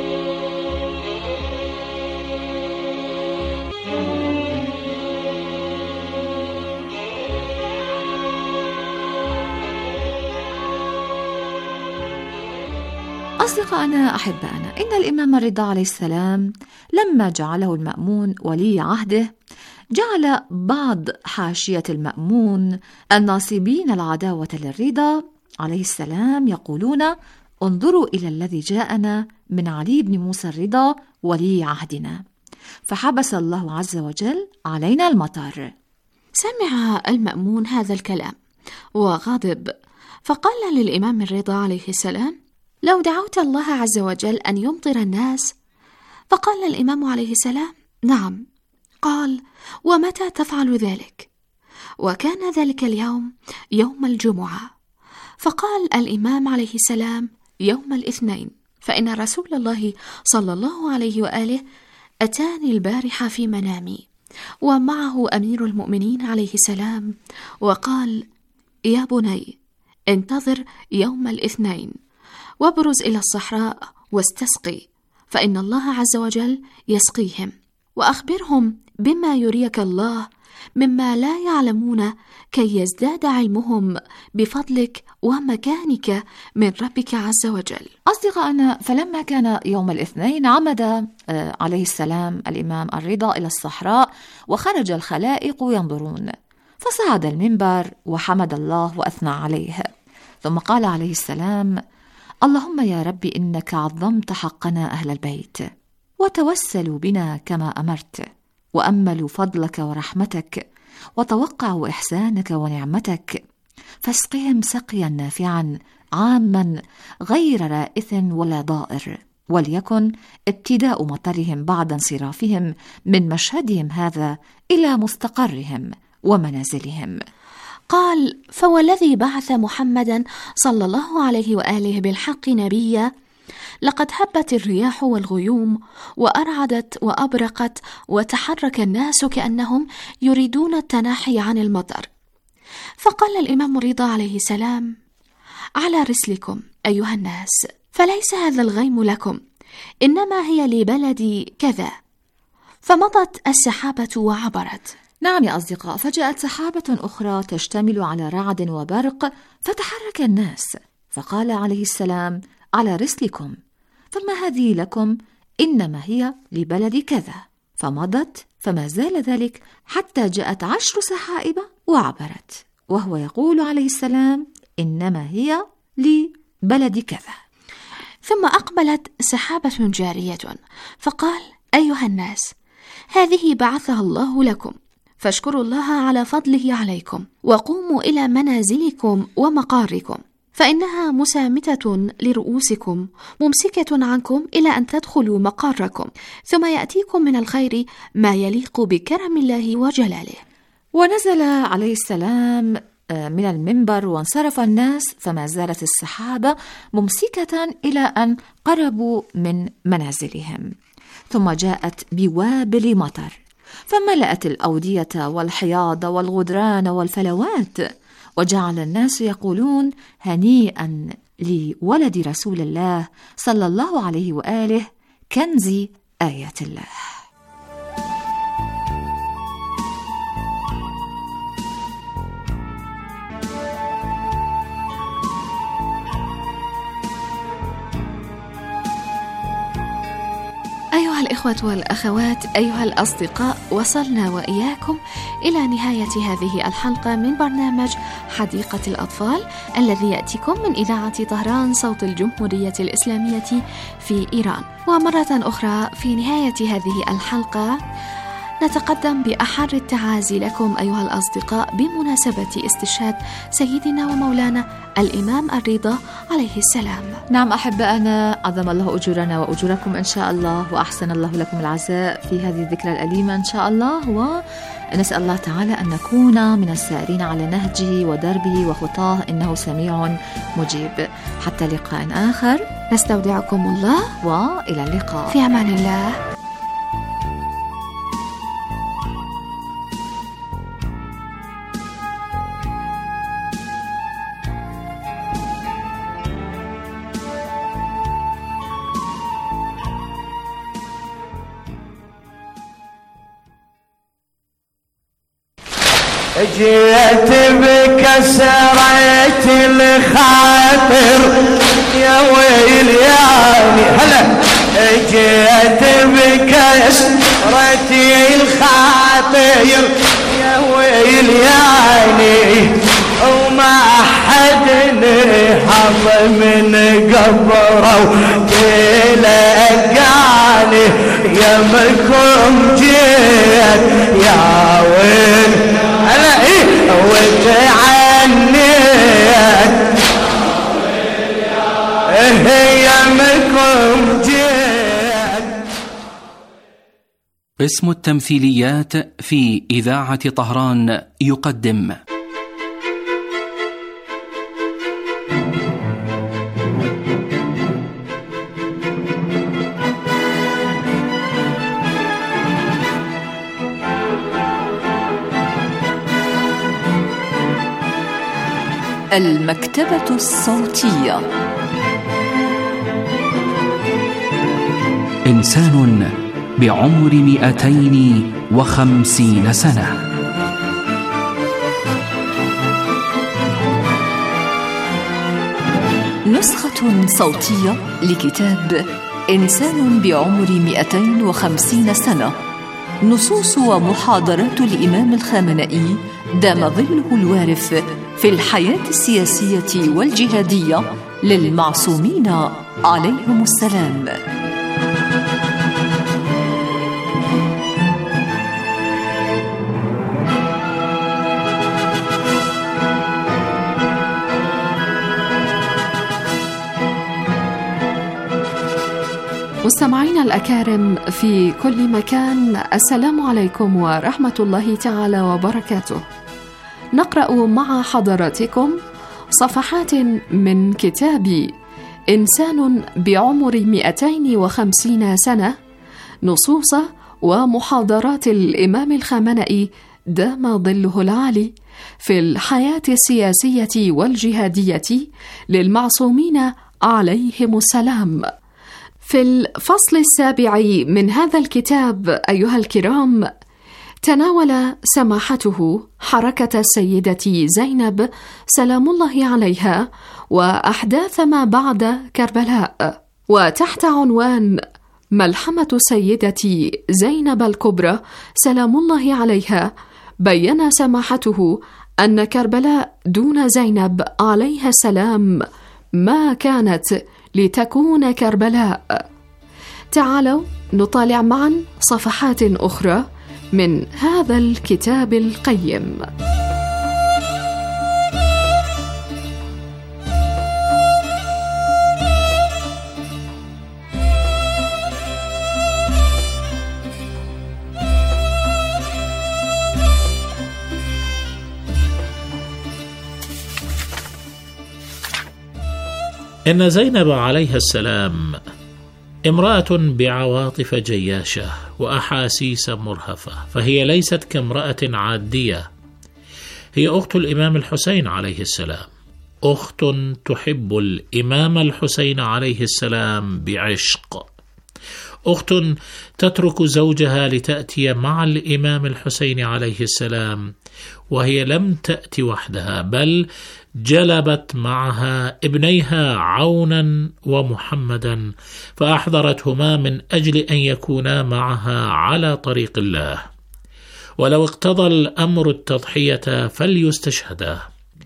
أصدقائنا أحبائنا، إن الإمام الرضا عليه السلام لما جعله المأمون ولي عهده، جعل بعض حاشية المأمون الناصبين العداوة للرضا عليه السلام يقولون: انظروا إلى الذي جاءنا من علي بن موسى الرضا ولي عهدنا، فحبس الله عز وجل علينا المطر. سمع المأمون هذا الكلام وغضب، فقال للإمام الرضا عليه السلام: لو دعوت الله عز وجل أن يمطر الناس. فقال الإمام عليه السلام: نعم. قال: ومتى تفعل ذلك؟ وكان ذلك اليوم يوم الجمعة. فقال الإمام عليه السلام: يوم الاثنين، فإن رسول الله صلى الله عليه وآله أتاني البارحة في منامي ومعه أمير المؤمنين عليه السلام، وقال: يا بني، انتظر يوم الاثنين وابرز إلى الصحراء واستسقي، فإن الله عز وجل يسقيهم، وأخبرهم بما يريك الله مما لا يعلمون كي يزداد علمهم بفضلك ومكانك من ربك عز وجل. أصدقائنا، فلما كان يوم الاثنين عمد عليه السلام الإمام الرضا إلى الصحراء، وخرج الخلائق ينظرون، فصعد المنبر وحمد الله وأثنى عليه، ثم قال عليه السلام: اللهم يا ربي إنك عظمت حقنا أهل البيت، وتوسلوا بنا كما أمرت، وأملوا فضلك ورحمتك، وتوقعوا إحسانك ونعمتك، فاسقهم سقيا نافعا عاما غير رائث ولا ضائر، وليكن ابتداء مطرهم بعد انصرافهم من مشهدهم هذا إلى مستقرهم ومنازلهم. قال: فوالذي بعث محمدا صلى الله عليه وآله بالحق نبيا، لقد هبت الرياح والغيوم وأرعدت وأبرقت، وتحرك الناس كأنهم يريدون التناحي عن المطر. فقال الإمام الرضا عليه السلام: على رسلكم أيها الناس، فليس هذا الغيم لكم، إنما هي لبلدي كذا. فمضت السحابة وعبرت. نعم يا أصدقاء، فجاءت سحابة أخرى تشتمل على رعد وبرق، فتحرك الناس، فقال عليه السلام: على رسلكم، فما هذه لكم، إنما هي لبلد كذا. فمضت، فما زال ذلك حتى جاءت 10 سحائب وعبرت، وهو يقول عليه السلام: إنما هي لبلد كذا. ثم أقبلت سحابة جارية، فقال: أيها الناس، هذه بعثها الله لكم، فاشكروا الله على فضله عليكم، وقوموا إلى منازلكم ومقاركم، فإنها مسامتة لرؤوسكم ممسكة عنكم إلى أن تدخلوا مقاركم، ثم يأتيكم من الخير ما يليق بكرم الله وجلاله. ونزل عليه السلام من المنبر وانصرف الناس، فما زالت السحابة ممسكة إلى أن قربوا من منازلهم، ثم جاءت بوابل مطر، فملأت الأودية والحياض والغدران والفلوات، وجعل الناس يقولون: هنيئا لولد رسول الله صلى الله عليه وآله، كنز آيات الله. أيها الإخوة والأخوات، أيها الأصدقاء، وصلنا وإياكم إلى نهاية هذه الحلقة من برنامج حديقة الأطفال، الذي يأتيكم من إذاعة طهران صوت الجمهورية الإسلامية في إيران. ومرة أخرى في نهاية هذه الحلقة نتقدم بأحر التعازي لكم أيها الأصدقاء بمناسبة استشهاد سيدنا ومولانا الإمام الرضا عليه السلام. نعم أحبائنا، عظم الله أجورنا وأجوركم إن شاء الله، وأحسن الله لكم العزاء في هذه الذكرى الأليمة إن شاء الله، ونسأل الله تعالى أن نكون من السائرين على نهجه ودربه وخطاه، إنه سميع مجيب. حتى لقاء آخر، نستودعكم الله، وإلى اللقاء، في أمان الله. جيت بكسرة الخاطر يا ويل يعني هلا، جيت بكسرة الخاطر يا ويل يعني، وما حد نهض من قبره وتلقاني، يمكم جيت يا ويل هلا وتعنيت، يمكم جيت. قسم التمثيليات في إذاعة طهران يقدم المكتبة الصوتية. إنسان بعمر 250 سنة نسخة صوتية لكتاب إنسان بعمر 250 سنة، نصوص ومحاضرات الإمام الخامنئي دام ظله الوارف في الحياة السياسية والجهادية للمعصومين عليهم السلام. مستمعينا الأكارم في كل مكان، السلام عليكم ورحمة الله تعالى وبركاته. نقرأ مع حضراتكم صفحات من كتاب إنسان بعمر 250 سنة، نصوص ومحاضرات الإمام الخامنئي دام ظله العالي في الحياة السياسية والجهادية للمعصومين عليهم السلام. في الفصل السابع من هذا الكتاب أيها الكرام، تناول سماحته حركة السيدة زينب سلام الله عليها وأحداث ما بعد كربلاء، وتحت عنوان ملحمة السيدة زينب الكبرى سلام الله عليها، بيّن سماحته أن كربلاء دون زينب عليها السلام ما كانت لتكون كربلاء. تعالوا نطالع معا صفحات أخرى من هذا الكتاب القيم. إن زينب عليها السلام امرأة بعواطف جياشة وأحاسيس مرهفة، فهي ليست كامرأة عادية، هي أخت الإمام الحسين عليه السلام، أخت تحب الإمام الحسين عليه السلام بعشق، أخت تترك زوجها لتأتي مع الإمام الحسين عليه السلام، وهي لم تأتي وحدها بل جلبت معها ابنيها عونا ومحمدا، فأحضرتهما من أجل أن يكونا معها على طريق الله، ولو اقتضى الأمر التضحية فليستشهدا.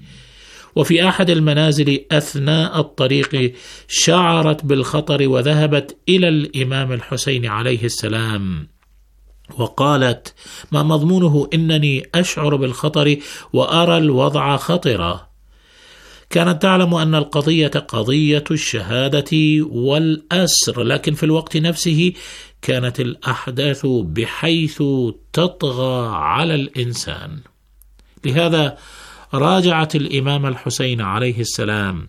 وفي أحد المنازل أثناء الطريق شعرت بالخطر وذهبت إلى الإمام الحسين عليه السلام وقالت: ما مضمونه إنني أشعر بالخطر وأرى الوضع خطرا. كانت تعلم أن القضية قضية الشهادة والأسر، لكن في الوقت نفسه كانت الأحداث بحيث تطغى على الإنسان. لهذا راجعت الإمام الحسين عليه السلام،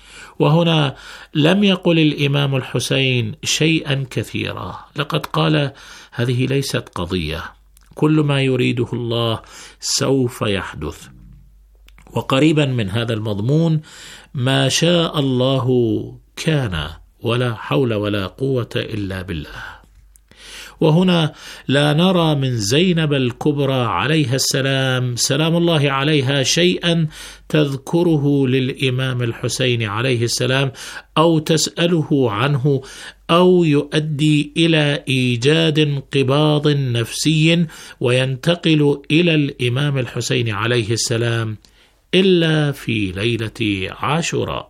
وهنا لم يقل الإمام الحسين شيئا كثيرا، لقد قال: هذه ليست قضية، كل ما يريده الله سوف يحدث. وقريبا من هذا المضمون: ما شاء الله كان، ولا حول ولا قوة إلا بالله. وهنا لا نرى من زينب الكبرى عليها السلام سلام الله عليها شيئا تذكره للإمام الحسين عليه السلام أو تسأله عنه أو يؤدي إلى إيجاد انقباض نفسي وينتقل إلى الإمام الحسين عليه السلام إلا في ليلة عاشوراء.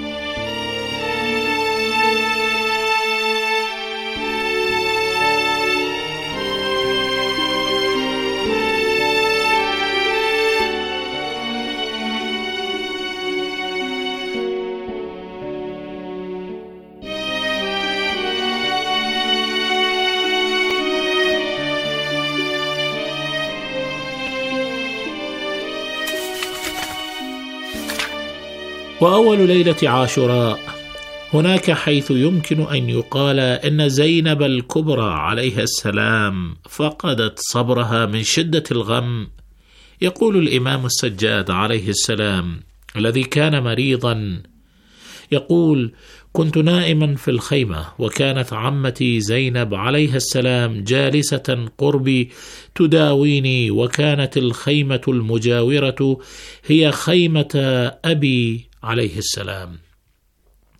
وأول ليلة عاشوراء هناك حيث يمكن أن يقال إن زينب الكبرى عليها السلام فقدت صبرها من شدة الغم. يقول الإمام السجاد عليه السلام الذي كان مريضا، يقول: كنت نائما في الخيمة، وكانت عمتي زينب عليها السلام جالسة قربي تداويني، وكانت الخيمة المجاورة هي خيمة أبي عليه السلام.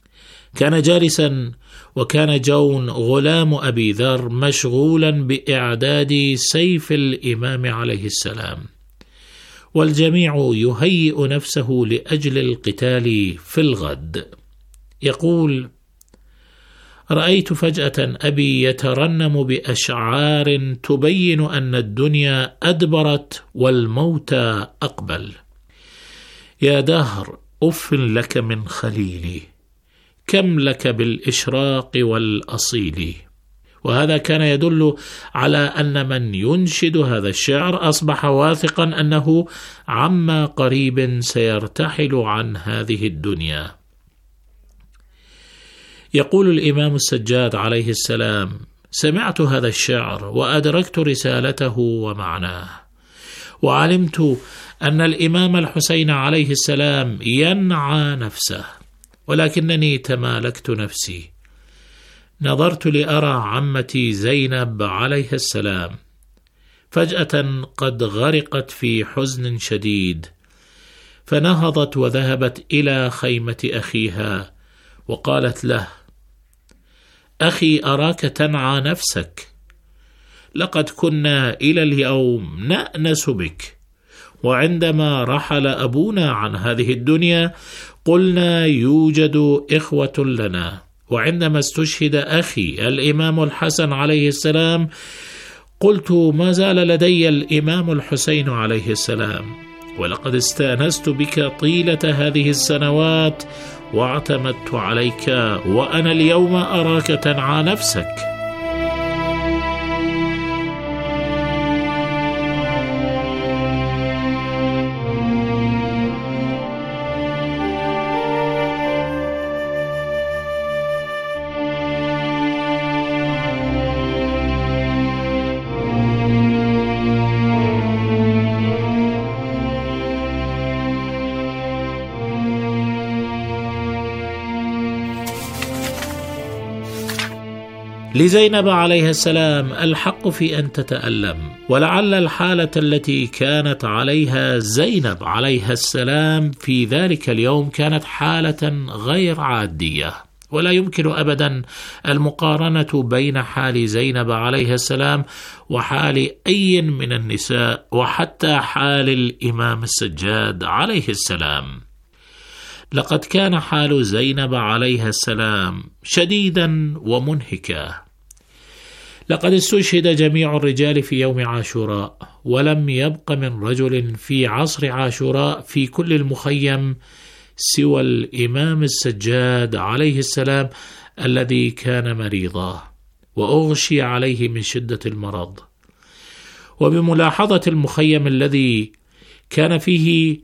كان جالسا، وكان جون غلام أبي ذر مشغولا بإعداد سيف الإمام عليه السلام، والجميع يهيئ نفسه لأجل القتال في الغد. يقول: رأيت فجأة أبي يترنم بأشعار تبين أن الدنيا أدبرت والموت أقبل. يا دهر أف لك من خليلي، كم لك بالإشراق والأصيل. وهذا كان يدل على أن من ينشد هذا الشعر أصبح واثقا أنه عما قريب سيرتحل عن هذه الدنيا. يقول الإمام السجاد عليه السلام: سمعت هذا الشعر وأدركت رسالته ومعناه، وعلمت أن الإمام الحسين عليه السلام ينعى نفسه، ولكنني تمالكت نفسي. نظرت لأرى عمتي زينب عليه السلام فجأة قد غرقت في حزن شديد، فنهضت وذهبت إلى خيمة أخيها وقالت له: أخي، أراك تنعى نفسك، لقد كنا إلى اليوم نأنس بك، وعندما رحل أبونا عن هذه الدنيا قلنا يوجد إخوة لنا، وعندما استشهد أخي الإمام الحسن عليه السلام قلت ما زال لدي الإمام الحسين عليه السلام، ولقد استأنست بك طيلة هذه السنوات واعتمدت عليك، وأنا اليوم أراك تنعى نفسك. لزينب عليه السلام الحق في أن تتألم، ولعل الحالة التي كانت عليها زينب عليها السلام في ذلك اليوم كانت حالة غير عادية، ولا يمكن أبدا المقارنة بين حال زينب عليه السلام وحال أي من النساء، وحتى حال الإمام السجاد عليه السلام. لقد كان حال زينب عليها السلام شديدا ومنهكا. لقد استشهد جميع الرجال في يوم عاشوراء، ولم يبق من رجل في عصر عاشوراء في كل المخيم سوى الإمام السجاد عليه السلام الذي كان مريضا وأغشي عليه من شدة المرض. وبملاحظة المخيم الذي كان فيه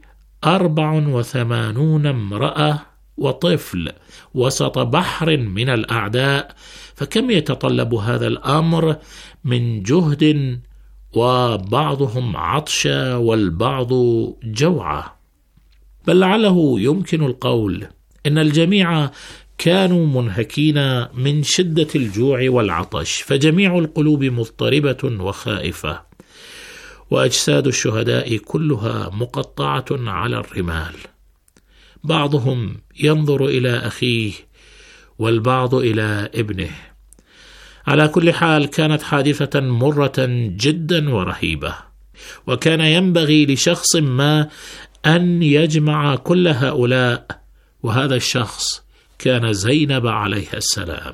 84 امرأة وطفل وسط بحر من الأعداء، فكم يتطلب هذا الأمر من جهد، وبعضهم عطشا والبعض جوعا. بل لعله يمكن القول إن الجميع كانوا منهكين من شدة الجوع والعطش، فجميع القلوب مضطربة وخائفة، وأجساد الشهداء كلها مقطعة على الرمال، بعضهم ينظر إلى أخيه والبعض إلى ابنه. على كل حال كانت حادثة مرة جدا ورهيبة، وكان ينبغي لشخص ما أن يجمع كل هؤلاء، وهذا الشخص كان زينب عليها السلام.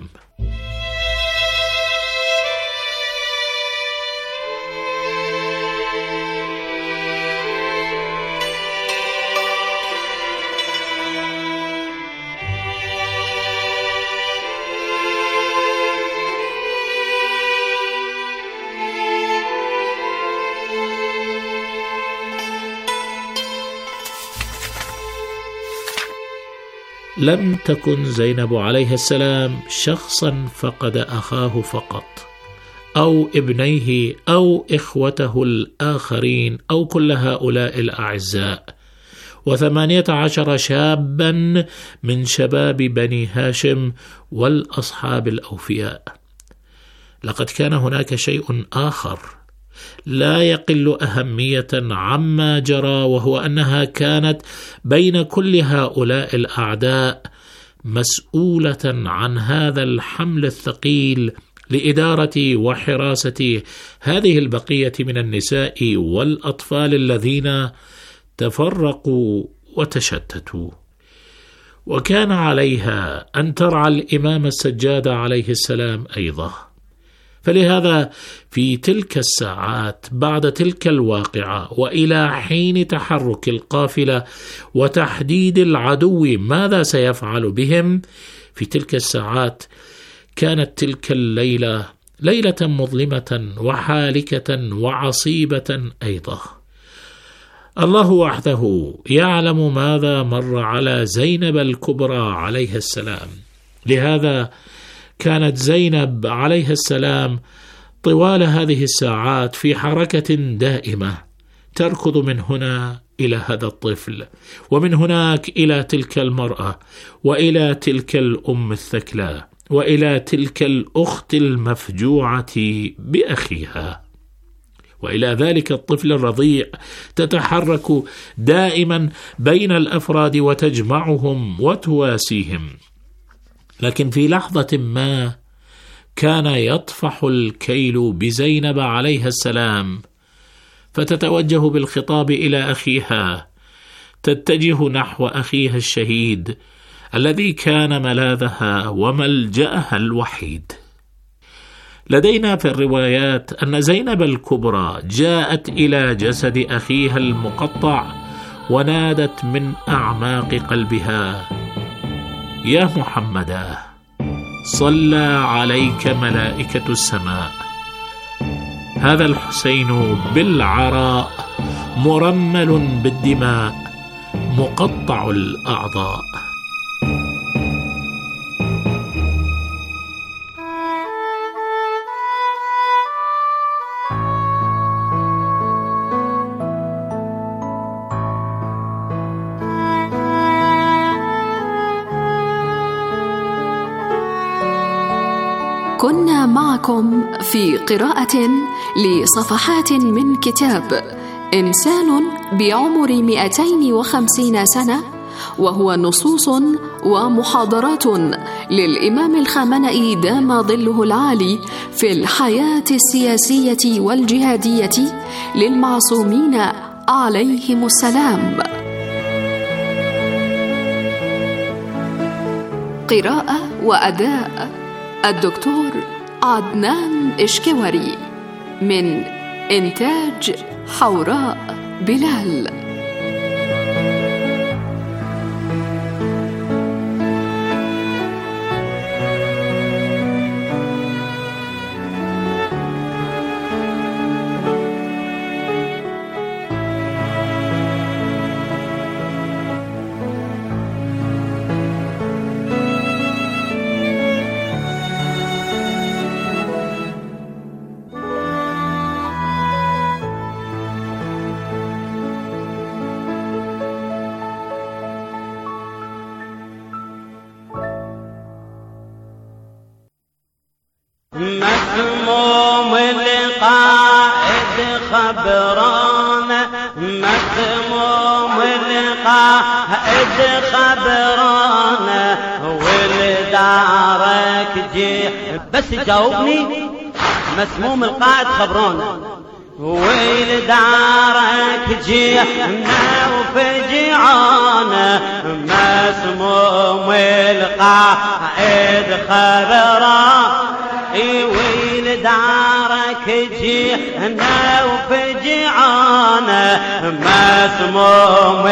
لم تكن زينب عليه السلام شخصا فقد أخاه فقط، أو ابنيه أو إخوته الآخرين أو كل هؤلاء الأعزاء، 18 شابا من شباب بني هاشم والأصحاب الأوفياء. لقد كان هناك شيء آخر لا يقل أهمية عما جرى، وهو أنها كانت بين كل هؤلاء الأعداء مسؤولة عن هذا الحمل الثقيل لإدارة وحراسة هذه البقية من النساء والأطفال الذين تفرقوا وتشتتوا. وكان عليها أن ترعى الإمام السجاد عليه السلام أيضا. فلهذا في تلك الساعات بعد تلك الواقعة وإلى حين تحرك القافلة وتحديد العدو ماذا سيفعل بهم، في تلك الساعات كانت تلك الليلة ليلة مظلمة وحالكة وعصيبة أيضا. الله وحده يعلم ماذا مر على زينب الكبرى عليه السلام. لهذا كانت زينب عليه السلام طوال هذه الساعات في حركة دائمة، تركض من هنا إلى هذا الطفل، ومن هناك إلى تلك المرأة، وإلى تلك الأم الثكلى، وإلى تلك الأخت المفجوعة بأخيها، وإلى ذلك الطفل الرضيع، تتحرك دائما بين الأفراد وتجمعهم وتواسيهم. لكن في لحظة ما كان يطفح الكيل بزينب عليها السلام، فتتوجه بالخطاب إلى أخيها، تتجه نحو أخيها الشهيد الذي كان ملاذها وملجأها الوحيد. لدينا في الروايات أن زينب الكبرى جاءت إلى جسد أخيها المقطع ونادت من أعماق قلبها: يا محمدا، صلى عليك ملائكة السماء، هذا الحسين بالعراء مرمل بالدماء مقطع الأعضاء. كنا معكم في قراءة لصفحات من كتاب إنسان بعمر 250 سنة، وهو نصوص ومحاضرات للإمام الخامنئي دام ظله العالي في الحياة السياسية والجهادية للمعصومين عليهم السلام. قراءة وأداء الدكتور عدنان إشكوري، من إنتاج حوراء بلال. مسموم القائد خبرانا، مسموم القائد خبرانا، ولدارك جي بس جاوبني. مسموم القائد خبرانا، ولدارك جينا وفجعانا، مسموم القائد خبرانا، ويل دارك جينا وفجعانا، مسموم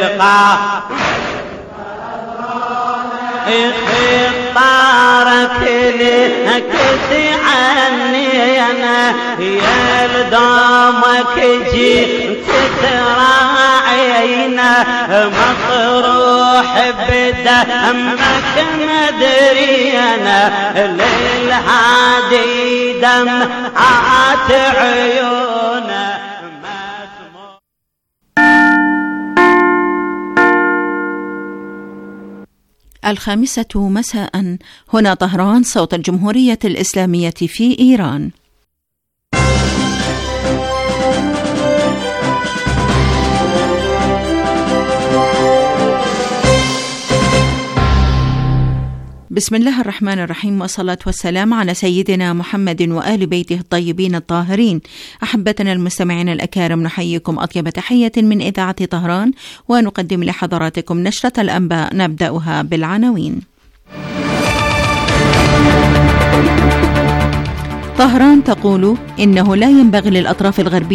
خطارك لكتي عني أنا، يا لدامك جيت تراعينا، مطروح بدمك مدري أنا، للهادي دمعات عيونا. الخامسة مساء، هنا طهران، صوت الجمهورية الإسلامية في إيران. بسم الله الرحمن الرحيم، والصلاة والسلام على سيدنا محمد وآل بيته الطيبين الطاهرين. أحبتنا المستمعين الأكارم، نحييكم أطيب تحية من إذاعة طهران، ونقدم لحضراتكم نشرة الأنباء نبدأها بالعناوين. طهران تقول إنه لا ينبغي للأطراف الغربية